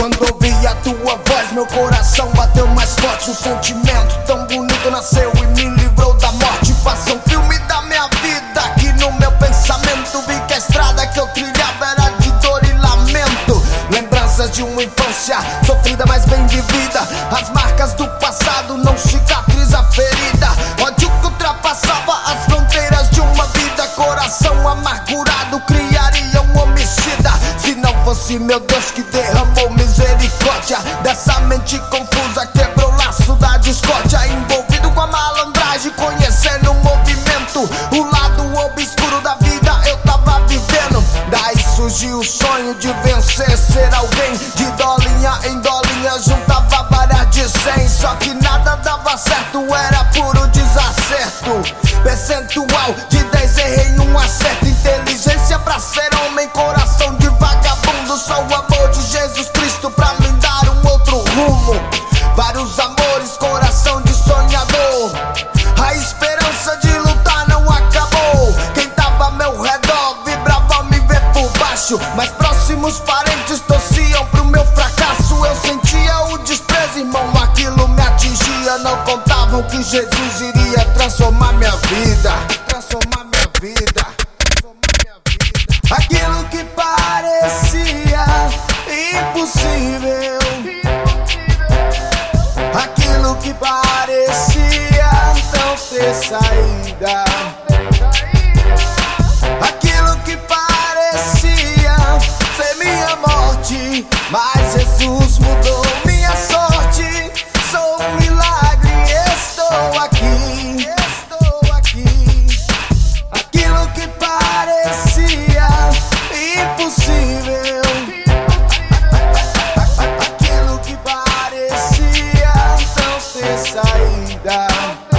Quando ouvi a tua voz, meu coração bateu mais forte. Um sentimento tão bonito nasceu e me livrou da morte. Passa um filme da minha vida aqui no meu pensamento. Vi que a estrada que eu trilhava era de dor e lamento. Lembranças de uma infância sofrida, mas bem vivida. As marcas do passado não cicatriza a ferida. Ódio que ultrapassava as fronteiras de uma vida. Coração amargurado criaria um homicida. Se não fosse meu Deus que derramou misericórdia dessa mente confusa, quebrou o laço da discórdia. Envolvido com a malandragem, conhecendo o movimento, o lado obscuro da vida eu tava vivendo. Daí surgiu o sonho de vencer, ser alguém. De dolinha em dolinha juntava várias de 100. Só que nada dava certo, era puro desacerto. Percentual de 10 errei um acerto. Inteligência pra ser homem, coração de vagabundo. Só o amor de Jesus Cristo pra me dar um outro rumo. Vários amores, coração de sonhador. A esperança de lutar não acabou. Quem tava ao meu redor vibrava ao me ver por baixo. Mas próximos parentes torciam pro meu fracasso. Eu sentia o desprezo, irmão, aquilo me atingia. Não contavam que Jesus iria transformar minha vida. Transformar minha vida. Aquilo que parecia impossível, aquilo que parecia não ter saída, aquilo que parecia ser minha morte, mas Jesus mudou minha sorte. Sou um milagre, estou aqui, estou aqui. Aquilo que parecia impossível, aquilo que parecia não ter saída,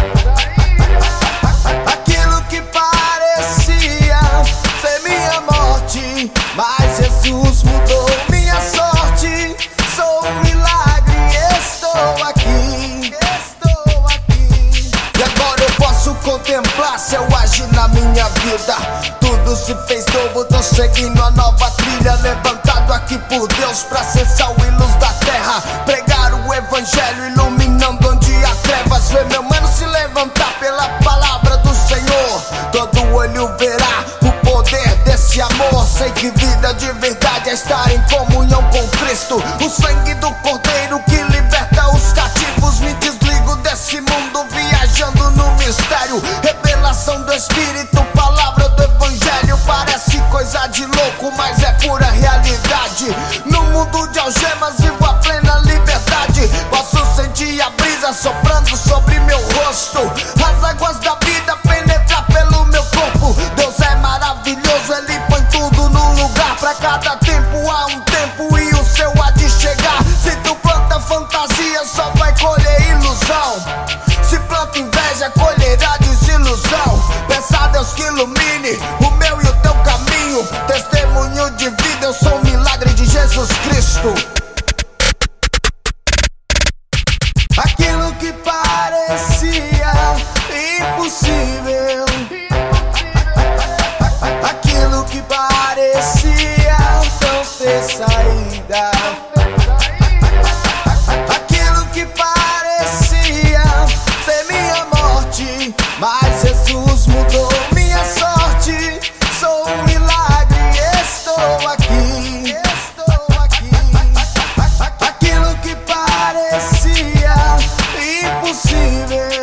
aquilo que parecia ser minha morte, mas Jesus mudou minha sorte. Sou um milagre, estou aqui, estou aqui. E agora eu posso contemplar seu agir na minha vida. Tudo se fez novo, tô seguindo a nova trilha. Levantado aqui por Deus pra ser sal e luz da terra. Pregar o evangelho iluminando onde há trevas. Ver meu mano se levantar pela palavra do Senhor. Todo olho verá o poder desse amor. Sei que vida de verdade é estar em comunhão com Cristo. O sangue do Cordeiro que liberta os cativos. Me desligo desse mundo viajando no mistério. Revelação do Espírito, palavra do Evangelho. Parece coisa de louco, mas é pura realidade. No mundo de algemas vivo a plena liberdade. Posso sentir a brisa soprando sobre meu rosto. As águas da vida penetram pelo meu corpo. Deus é maravilhoso, Ele põe tudo no lugar. Pra cada tempo há um tempo e o seu há de chegar. Se tu planta fantasia, só vai colher ilusão. Se planta inveja, colherá desilusão. Peça a Deus que ilumine o meu e o teu caminho. Testemunho de vida, eu sou um milagre de Jesus Cristo. Aquilo que parecia impossível, aquilo que parecia não ter saída, aquilo que parecia ser minha morte, mas Jesus mudou minha sorte. Sou um milagre, estou aqui, estou aqui. Aquilo que parecia impossível,